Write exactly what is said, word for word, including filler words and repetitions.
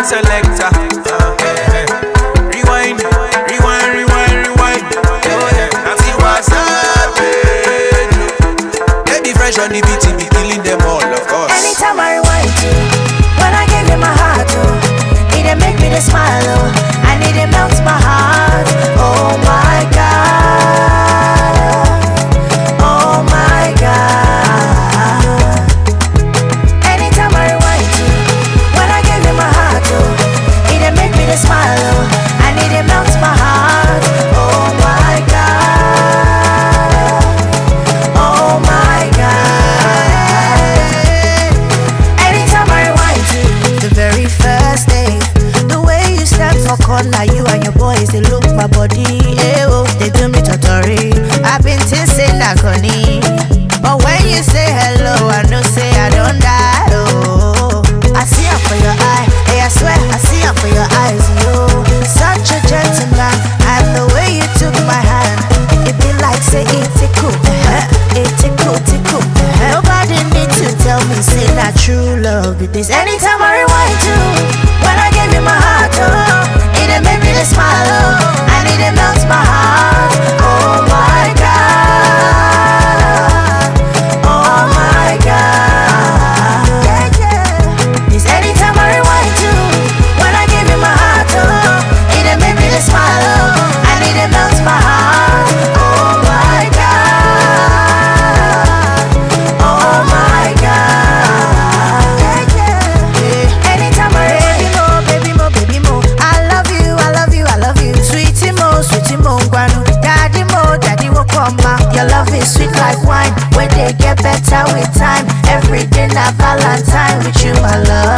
selector. Uh, eh, eh. Rewind, rewind, rewind, rewind. Oh yeah, now see what's happening. They be fresh on the beat, be killing them all, of course. Anytime I rewind to, when I give you my heart, oh, it dey make me dey smile, oh, and it dey melt my heart. Oh my God, oh my God. Anytime I rewind to, when I give you my heart, oh, it dey make me dey smile, oh, and it dey melt my heart. Oh my God, oh my God. Anytime I rewind to the very first day, the way you stand for corner, you and your boys, they look my body, eh, oh, they do me totori. I've been saying that honey, but when you say hello, I know say I don't die, oh. I see it for your eye, hey, I swear I see it for your eyes, yo. Such a gentleman, and the way you took my hand, it be like say it tickle, uh-huh, it tickle, tickle, uh-huh. Nobody need to tell me say that true love it is. Anytime I rewind to, when I gave you my heart, oh, it done made me dey smile, oh, and it done melt my heart. Oh my God, oh my God. Yeah, yeah. It's anytime I rewind to, when I gave you my heart, oh, it done made me dey smile, oh, and it done melt my heart. Oh my God, oh my God. Yeah, yeah. Anytime I baby mo, baby mo, baby mo, I love you, I love you, I love you. Sweetie mo, sweetie mo, guanu. Daddy mo, daddy wo come ma. Your love is sweet like wine, when they get better with time. Every day na Valentine with you, my love.